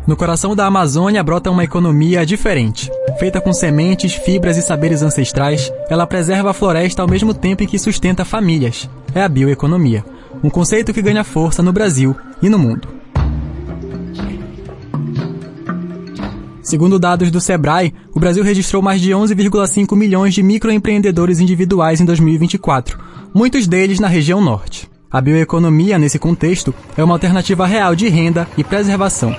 No coração da Amazônia brota uma economia diferente. Feita com sementes, fibras e saberes ancestrais, ela preserva a floresta ao mesmo tempo em que sustenta famílias. É a bioeconomia, um conceito que ganha força no Brasil e no mundo. Segundo dados do Sebrae, o Brasil registrou mais de 11,5 milhões de microempreendedores individuais em 2024, muitos deles na região norte. A bioeconomia, nesse contexto, é uma alternativa real de renda e preservação.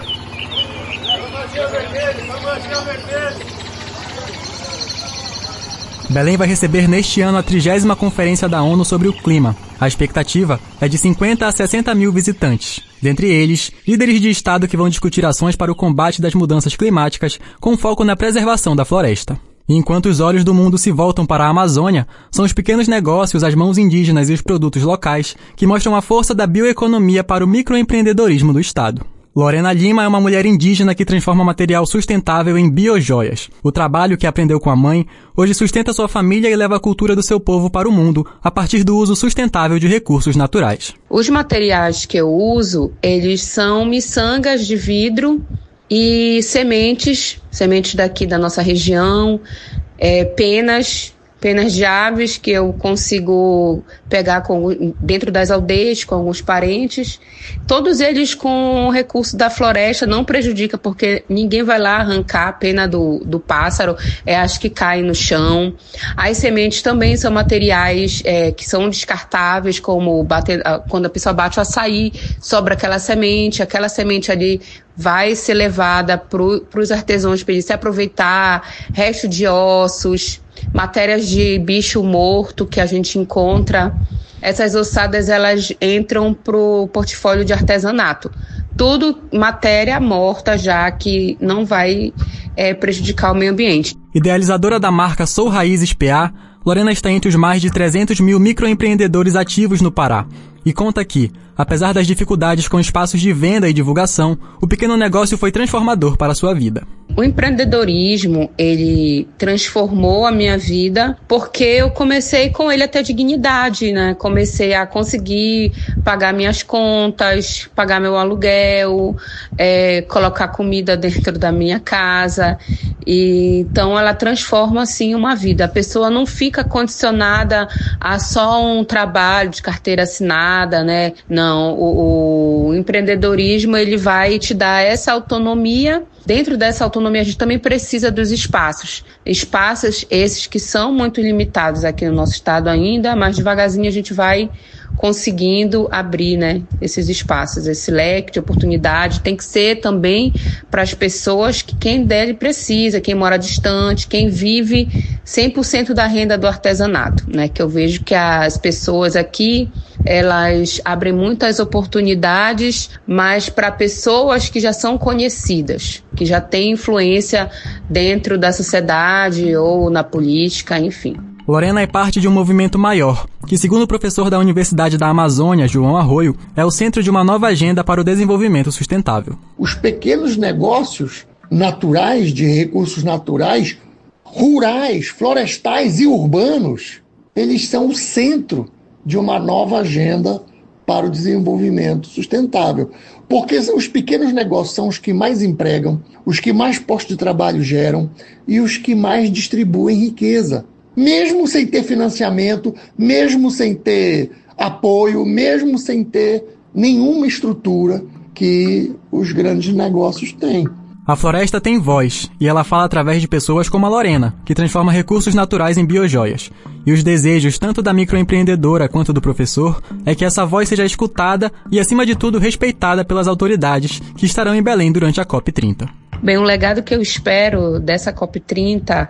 Belém vai receber neste ano a 30ª Conferência da ONU sobre o Clima. A expectativa é de 50 a 60 mil visitantes. Dentre eles, líderes de estado que vão discutir ações para o combate das mudanças climáticas com foco na preservação da floresta. E enquanto os olhos do mundo se voltam para a Amazônia, são os pequenos negócios, as mãos indígenas e os produtos locais que mostram a força da bioeconomia para o microempreendedorismo do estado. Lorena Lima é uma mulher indígena que transforma material sustentável em biojoias. O trabalho que aprendeu com a mãe hoje sustenta sua família e leva a cultura do seu povo para o mundo a partir do uso sustentável de recursos naturais. Os materiais que eu uso, eles são miçangas de vidro e sementes daqui da nossa região, penas de aves que eu consigo pegar dentro das aldeias com alguns parentes. Todos eles com o recurso da floresta, não prejudica, porque ninguém vai lá arrancar a pena do pássaro, as que caem no chão. As sementes também são materiais que são descartáveis, como quando a pessoa bate o açaí, sobra aquela semente ali vai ser levada para os artesãos para eles se aproveitar, resto de ossos, matérias de bicho morto que a gente encontra. Essas ossadas, elas entram pro portfólio de artesanato. Tudo matéria morta já, que não vai prejudicar o meio ambiente. Idealizadora da marca Sou Raízes PA, Lorena está entre os mais de 300 mil microempreendedores ativos no Pará. E conta que, apesar das dificuldades com espaços de venda e divulgação, o pequeno negócio foi transformador para a sua vida. O empreendedorismo, ele transformou a minha vida porque eu comecei com ele a ter dignidade, né? Comecei a conseguir pagar minhas contas, pagar meu aluguel, colocar comida dentro da minha casa. Então, ela transforma, assim, uma vida. A pessoa não fica condicionada a só um trabalho de carteira assinada, né? Não, o empreendedorismo, ele vai te dar essa autonomia. Dentro dessa autonomia, a gente também precisa dos espaços. Espaços esses que são muito limitados aqui no nosso estado ainda, mas devagarzinho a gente vai conseguindo abrir, né, esses espaços. Esse leque de oportunidade tem que ser também para as pessoas que quem dele precisa, quem mora distante, quem vive 100% da renda do artesanato, né, que eu vejo que as pessoas aqui, elas abrem muitas oportunidades, mas para pessoas que já são conhecidas, que já têm influência dentro da sociedade ou na política, enfim. Lorena é parte de um movimento maior, que, segundo o professor da Universidade da Amazônia, João Arroio, é o centro de uma nova agenda para o desenvolvimento sustentável. Os pequenos negócios naturais, de recursos naturais, rurais, florestais e urbanos, eles são o centro de uma nova agenda para o desenvolvimento sustentável. Porque os pequenos negócios são os que mais empregam, os que mais postos de trabalho geram e os que mais distribuem riqueza. Mesmo sem ter financiamento, mesmo sem ter apoio, mesmo sem ter nenhuma estrutura que os grandes negócios têm. A floresta tem voz, e ela fala através de pessoas como a Lorena, que transforma recursos naturais em biojoias. E os desejos tanto da microempreendedora quanto do professor é que essa voz seja escutada e, acima de tudo, respeitada pelas autoridades que estarão em Belém durante a COP30. Bem, o legado que eu espero dessa COP30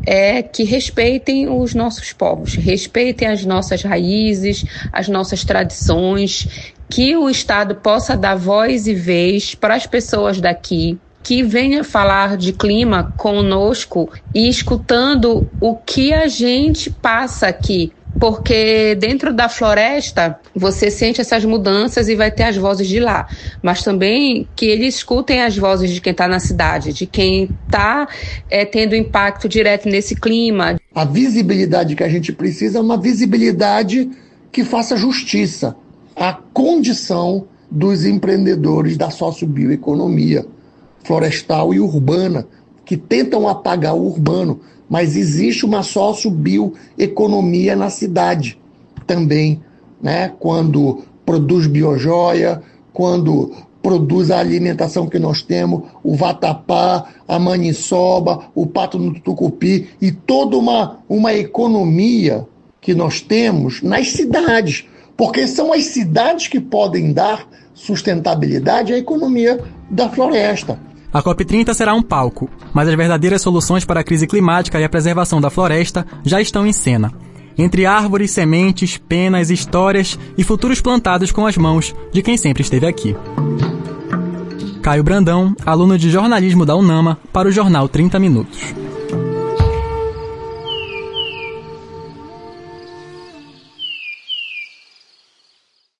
é que respeitem os nossos povos, respeitem as nossas raízes, as nossas tradições, que o Estado possa dar voz e vez para as pessoas daqui, que venha falar de clima conosco e escutando o que a gente passa aqui. Porque dentro da floresta você sente essas mudanças e vai ter as vozes de lá. Mas também que eles escutem as vozes de quem está na cidade, de quem está tendo impacto direto nesse clima. A visibilidade que a gente precisa é uma visibilidade que faça justiça à condição dos empreendedores da sociobioeconomia. florestal e urbana, que tentam apagar o urbano, mas existe uma sociobioeconomia na cidade também, né? Quando produz biojoia, quando produz a alimentação que nós temos, o vatapá, a maniçoba, o pato no tucupi e toda uma economia que nós temos nas cidades, porque são as cidades que podem dar sustentabilidade à economia da floresta. A COP30 será um palco, mas as verdadeiras soluções para a crise climática e a preservação da floresta já estão em cena. Entre árvores, sementes, penas, histórias e futuros plantados com as mãos de quem sempre esteve aqui. Caio Brandão, aluno de jornalismo da UNAMA, para o Jornal 30 Minutos.